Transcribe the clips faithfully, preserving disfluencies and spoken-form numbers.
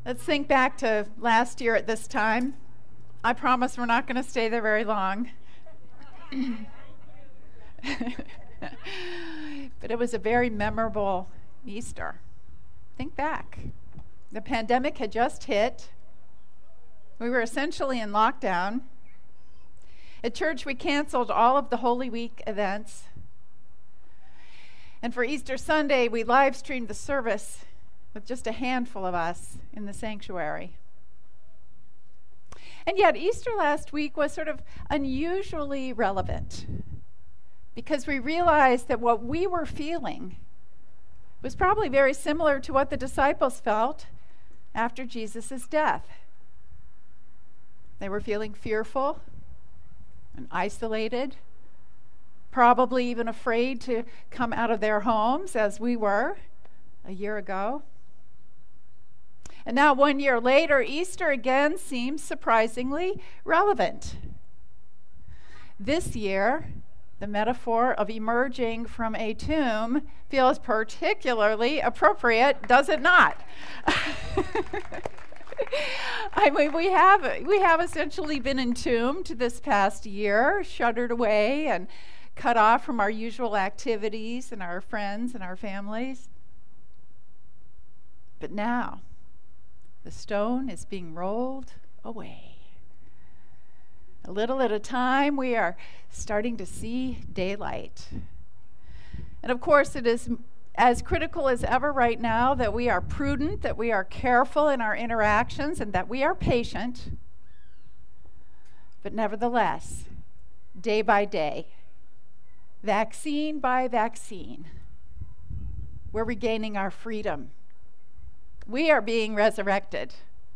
Let's think back to last year at this time. I promise we're not going to stay there very long. But it was a very memorable Easter. Think back. The pandemic had just hit. We were essentially in lockdown. At church, we canceled all of the Holy Week events. And for Easter Sunday, we live streamed the service with just a handful of us in the sanctuary. And yet, Easter last week was sort of unusually relevant because we realized that what we were feeling was probably very similar to what the disciples felt after Jesus' death. They were feeling fearful and isolated, probably even afraid to come out of their homes as we were a year ago. And now, one year later, Easter again seems surprisingly relevant. This year, the metaphor of emerging from a tomb feels particularly appropriate, does it not? I mean, we have we have essentially been entombed this past year, shuttered away and cut off from our usual activities and our friends and our families. But now, the stone is being rolled away. A little at a time, we are starting to see daylight. And of course, it is as critical as ever right now that we are prudent, that we are careful in our interactions, and that we are patient. But nevertheless, day by day, vaccine by vaccine, we're regaining our freedom. We are being resurrected.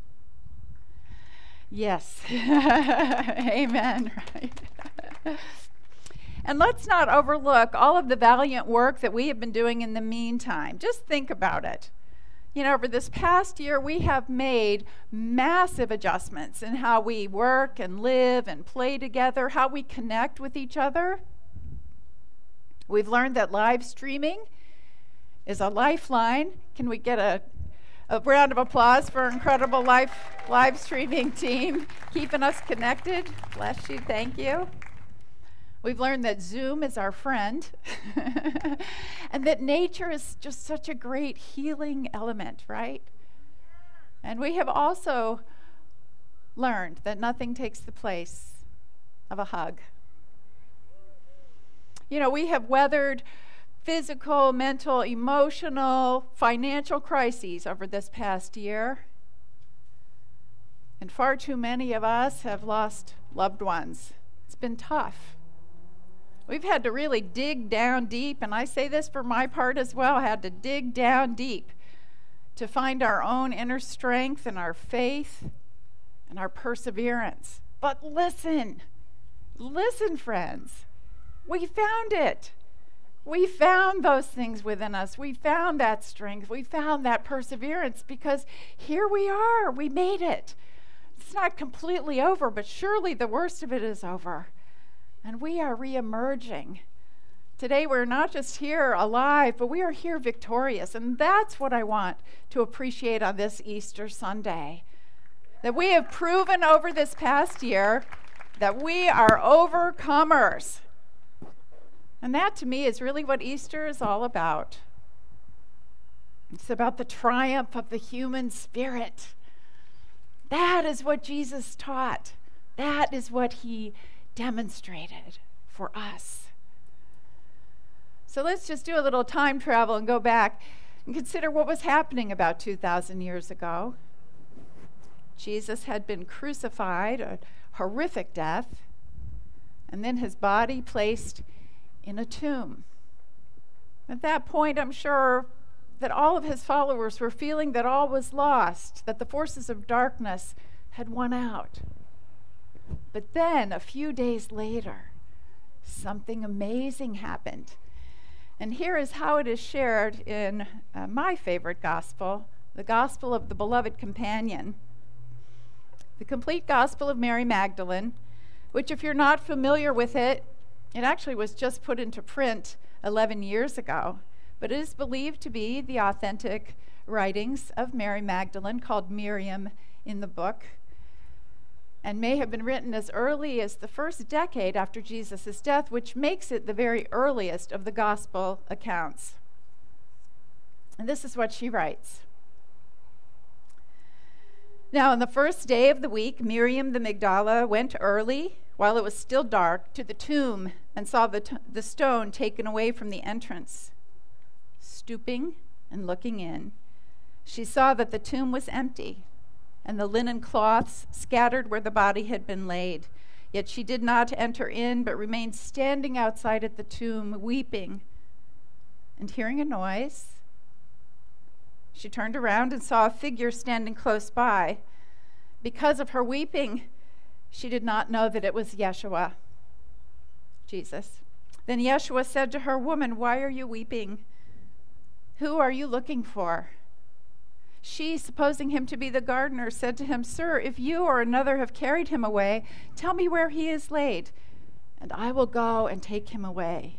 Yes. Amen. Right. And let's not overlook all of the valiant work that we have been doing in the meantime. Just think about it. You know, over this past year, we have made massive adjustments in how we work and live and play together, how we connect with each other. We've learned that live streaming is a lifeline. Can we get a A round of applause for our incredible live, live streaming team, keeping us connected. Bless you, thank you. We've learned that Zoom is our friend, and that nature is just such a great healing element, right? And we have also learned that nothing takes the place of a hug. You know, we have weathered physical, mental, emotional, financial crises over this past year. And far too many of us have lost loved ones. It's been tough. We've had to really dig down deep, and I say this for my part as well, had to dig down deep to find our own inner strength and our faith and our perseverance. But listen, listen, friends, we found it. We found those things within us. We found that strength. We found that perseverance because here we are. We made it. It's not completely over, but surely the worst of it is over. And we are re-emerging. Today we're not just here alive, but we are here victorious. And that's what I want to appreciate on this Easter Sunday. That we have proven over this past year that we are overcomers. And that, to me, is really what Easter is all about. It's about the triumph of the human spirit. That is what Jesus taught. That is what he demonstrated for us. So let's just do a little time travel and go back and consider what was happening about two thousand years ago. Jesus had been crucified, a horrific death, and then his body placed in a tomb. At that point, I'm sure that all of his followers were feeling that all was lost, that the forces of darkness had won out. But then, a few days later, something amazing happened. And here is how it is shared in uh, my favorite gospel, the Gospel of the Beloved Companion, the complete Gospel of Mary Magdalene, which, if you're not familiar with it, it actually was just put into print eleven years ago, but it is believed to be the authentic writings of Mary Magdalene called Miriam in the book, and may have been written as early as the first decade after Jesus' death, which makes it the very earliest of the gospel accounts. And this is what she writes. Now, on the first day of the week, Miriam the Magdala went early, while it was still dark, to the tomb and saw the, t- the stone taken away from the entrance. Stooping and looking in, she saw that the tomb was empty, and the linen cloths scattered where the body had been laid. Yet she did not enter in, but remained standing outside at the tomb, weeping. And hearing a noise, she turned around and saw a figure standing close by. Because of her weeping, she did not know that it was Yeshua, Jesus. Then Yeshua said to her, "Woman, why are you weeping? Who are you looking for?" She, supposing him to be the gardener, said to him, "Sir, if you or another have carried him away, tell me where he is laid, and I will go and take him away."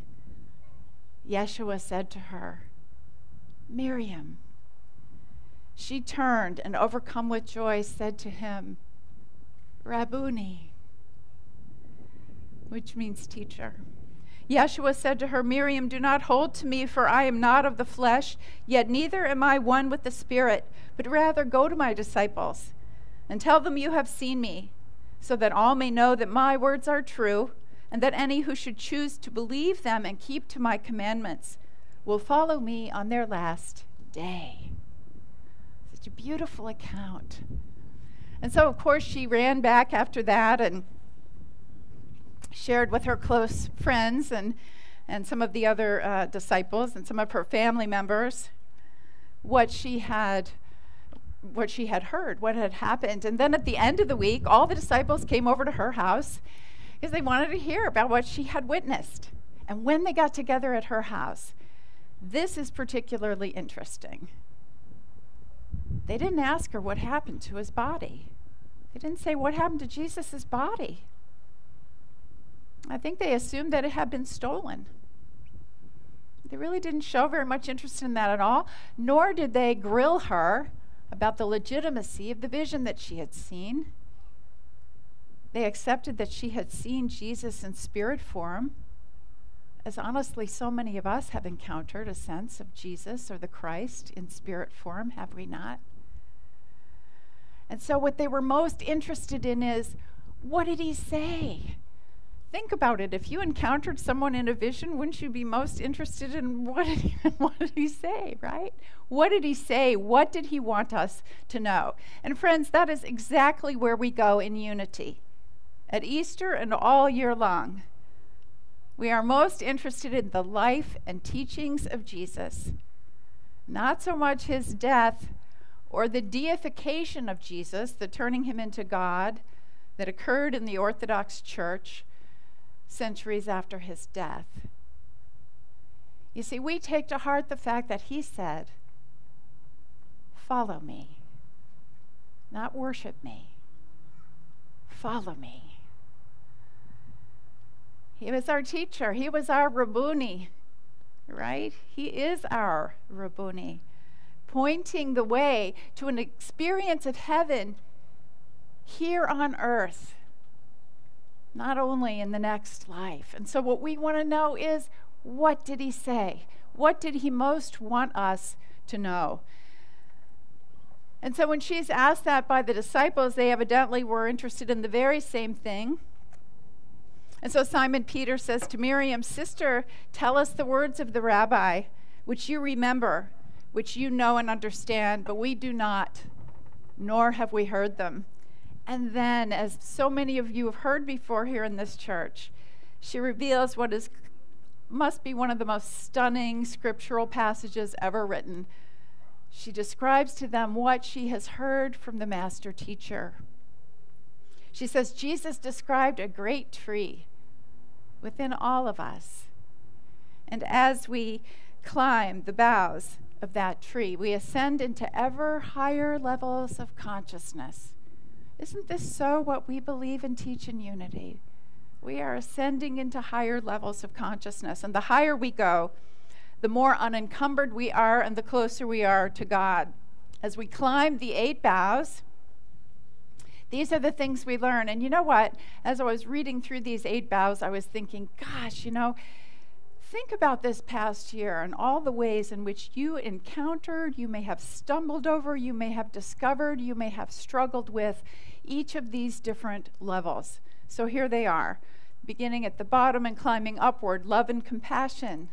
Yeshua said to her, "Miriam." She turned and, overcome with joy, said to him, "Rabboni," which means teacher. Yeshua said to her, "Miriam, do not hold to me, for I am not of the flesh, yet neither am I one with the Spirit, but rather go to my disciples and tell them you have seen me, so that all may know that my words are true, and that any who should choose to believe them and keep to my commandments will follow me on their last day." Such a beautiful account. And so, of course, she ran back after that and shared with her close friends and, and some of the other uh, disciples and some of her family members what she had what she had heard, what had happened. And then at the end of the week, all the disciples came over to her house because they wanted to hear about what she had witnessed. And when they got together at her house, this is particularly interesting. They didn't ask her what happened to his body. They didn't say, "What happened to Jesus' body?" I think they assumed that it had been stolen. They really didn't show very much interest in that at all, nor did they grill her about the legitimacy of the vision that she had seen. They accepted that she had seen Jesus in spirit form, as honestly so many of us have encountered a sense of Jesus or the Christ in spirit form, have we not? And so what they were most interested in is, what did he say? Think about it. If you encountered someone in a vision, wouldn't you be most interested in what did he, what did he say, right? What did he say? What did he want us to know? And friends, that is exactly where we go in unity. At Easter and all year long, we are most interested in the life and teachings of Jesus, not so much his death or the deification of Jesus, the turning him into God that occurred in the Orthodox Church centuries after his death. You see, we take to heart the fact that he said, "Follow me," not worship me. Follow me. He was our teacher. He was our Rabboni, right? He is our Rabboni, pointing the way to an experience of heaven here on earth, not only in the next life. And so what we want to know is, what did he say? What did he most want us to know? And so when she's asked that by the disciples, they evidently were interested in the very same thing. And so Simon Peter says to Miriam, "Sister, tell us the words of the rabbi, which you remember, which you know and understand, but we do not, nor have we heard them." And then, as so many of you have heard before here in this church, she reveals what is must be one of the most stunning scriptural passages ever written. She describes to them what she has heard from the master teacher. She says, Jesus described a great tree within all of us. And as we climb the boughs of that tree, we ascend into ever higher levels of consciousness. Isn't this so what we believe and teach in Unity? We are ascending into higher levels of consciousness. And the higher we go, the more unencumbered we are and the closer we are to God. As we climb the eight boughs, these are the things we learn. And you know what? As I was reading through these eight boughs, I was thinking, gosh, you know, think about this past year and all the ways in which you encountered, you may have stumbled over, you may have discovered, you may have struggled with each of these different levels. So here they are, beginning at the bottom and climbing upward, love and compassion.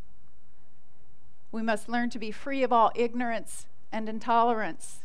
We must learn to be free of all ignorance and intolerance.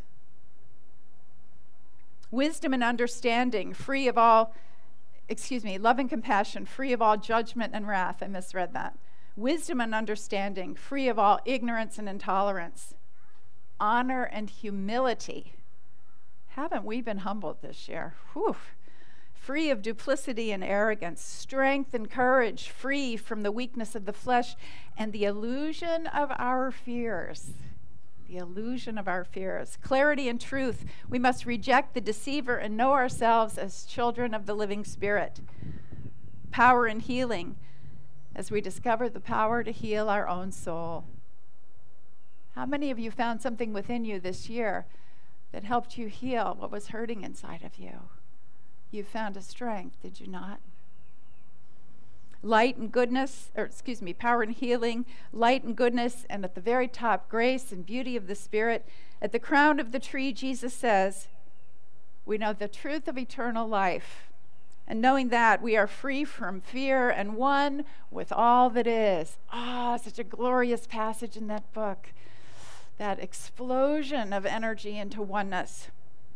Wisdom and understanding, free of all excuse me, love and compassion, free of all judgment and wrath. I misread that. Wisdom and understanding, free of all ignorance and intolerance. Honor and humility. Haven't we been humbled this year? Whew. Free of duplicity and arrogance. Strength and courage, free from the weakness of the flesh and the illusion of our fears. The illusion of our fears. Clarity and truth. We must reject the deceiver and know ourselves as children of the living Spirit. Power and healing, as we discover the power to heal our own soul. How many of you found something within you this year that helped you heal what was hurting inside of you? You found a strength, did you not? Light and goodness, or excuse me, power and healing, light and goodness, and at the very top, grace and beauty of the Spirit. At the crown of the tree, Jesus says, we know the truth of eternal life. And knowing that, we are free from fear and one with all that is. Ah, such a glorious passage in that book. That explosion of energy into oneness.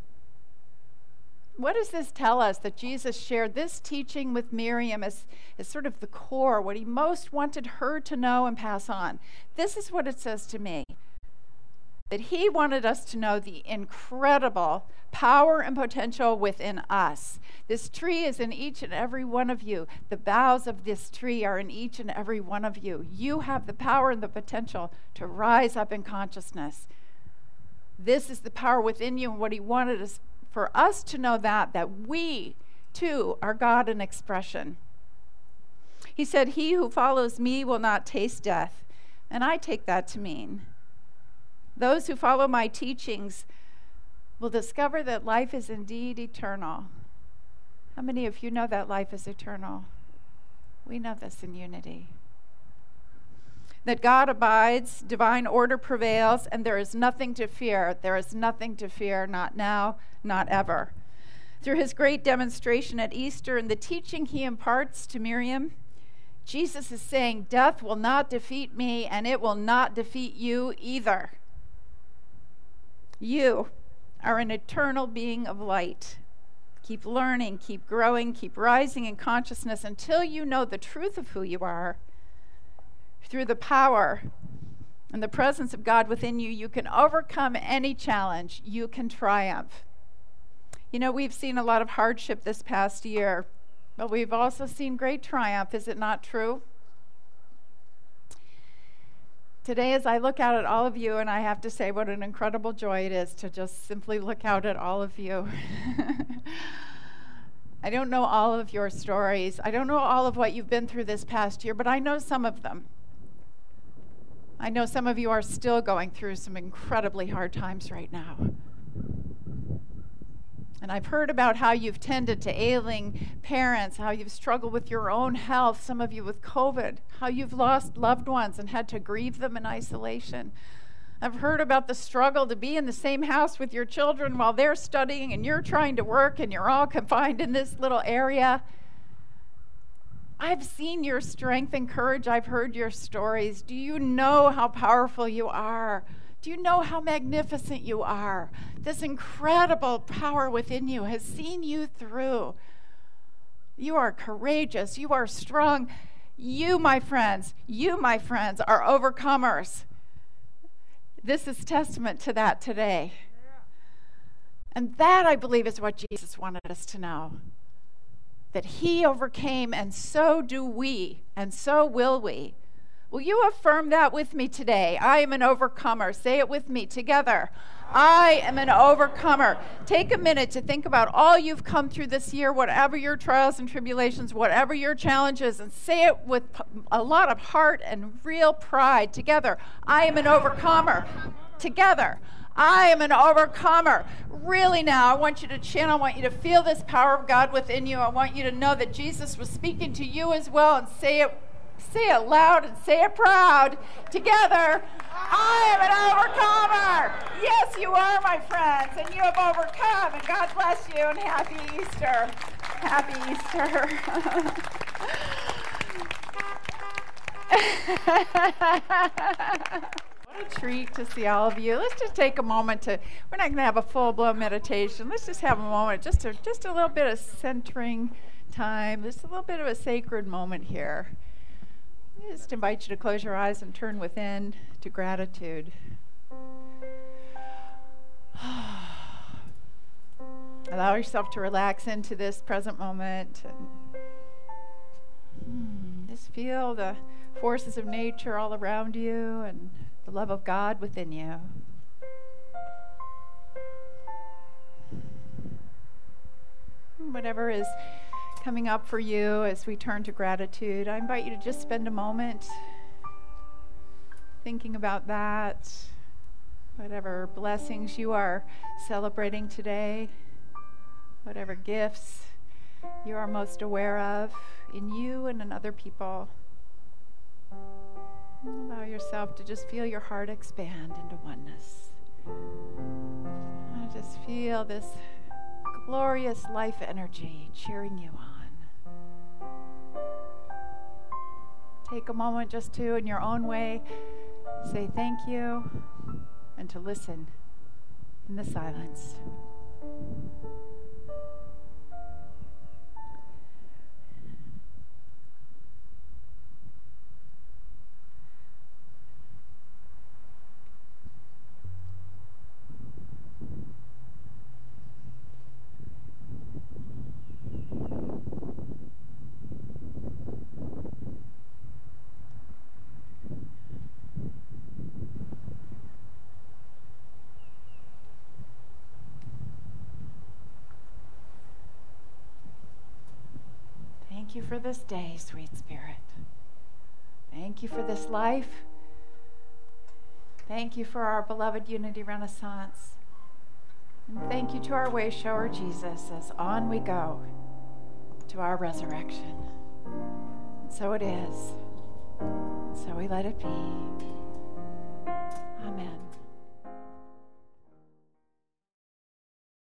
What does this tell us that Jesus shared this teaching with Miriam as, as sort of the core, what he most wanted her to know and pass on? This is what it says to me. That he wanted us to know the incredible power and potential within us. This tree is in each and every one of you. The boughs of this tree are in each and every one of you. You have the power and the potential to rise up in consciousness. This is the power within you, and what he wanted us for us to know that, that we, too, are God in expression. He said, he who follows me will not taste death. And I take that to mean those who follow my teachings will discover that life is indeed eternal. How many of you know that life is eternal? We know this in unity. That God abides, divine order prevails, and there is nothing to fear. There is nothing to fear, not now, not ever. Through his great demonstration at Easter and the teaching he imparts to Miriam, Jesus is saying, death will not defeat me, and it will not defeat you either. You are an eternal being of light. Keep learning, keep growing, keep rising in consciousness until you know the truth of who you are. Through the power and the presence of God within you, you can overcome any challenge. You can triumph. You know, we've seen a lot of hardship this past year, but we've also seen great triumph. Is it not true? Today, as I look out at all of you, and I have to say what an incredible joy it is to just simply look out at all of you. I don't know all of your stories. I don't know all of what you've been through this past year, but I know some of them. I know some of you are still going through some incredibly hard times right now. And I've heard about how you've tended to ailing parents, how you've struggled with your own health, some of you with COVID, how you've lost loved ones and had to grieve them in isolation. I've heard about the struggle to be in the same house with your children while they're studying and you're trying to work and you're all confined in this little area. I've seen your strength and courage. I've heard your stories. Do you know how powerful you are? Do you know how magnificent you are? This incredible power within you has seen you through. You are courageous. You are strong. You, my friends, you, my friends, are overcomers. This is testament to that today. And that, I believe, is what Jesus wanted us to know. That he overcame, and so do we, and so will we. Will you affirm that with me today? I am an overcomer. Say it with me together. I am an overcomer. Take a minute to think about all you've come through this year, whatever your trials and tribulations, whatever your challenges, and say it with a lot of heart and real pride together. I am an overcomer. Together. I am an overcomer. Really now, I want you to channel, I want you to feel this power of God within you. I want you to know that Jesus was speaking to you as well, and say it, say it loud and say it proud. Together, I am an overcomer. Yes, you are, my friends, and you have overcome, and God bless you, and happy Easter. Happy Easter. What a treat to see all of you. Let's just take a moment to, we're not going to have a full-blown meditation. Let's just have a moment, just a, just a little bit of centering time, just a little bit of a sacred moment here. I just invite you to close your eyes and turn within to gratitude. Allow yourself to relax into this present moment. And, hmm, just feel the forces of nature all around you and the love of God within you. Whatever is coming up for you as we turn to gratitude, I invite you to just spend a moment thinking about that. Whatever blessings you are celebrating today, whatever gifts you are most aware of in you and in other people. Allow yourself to just feel your heart expand into oneness. And just feel this glorious life energy cheering you on. Take a moment just to, in your own way, say thank you and to listen in the silence. Thank you for this day, sweet Spirit. Thank you for this life. Thank you for our beloved Unity Renaissance. And thank you to our way shower, Jesus, as on we go to our resurrection. And so it is. So we let it be. Amen.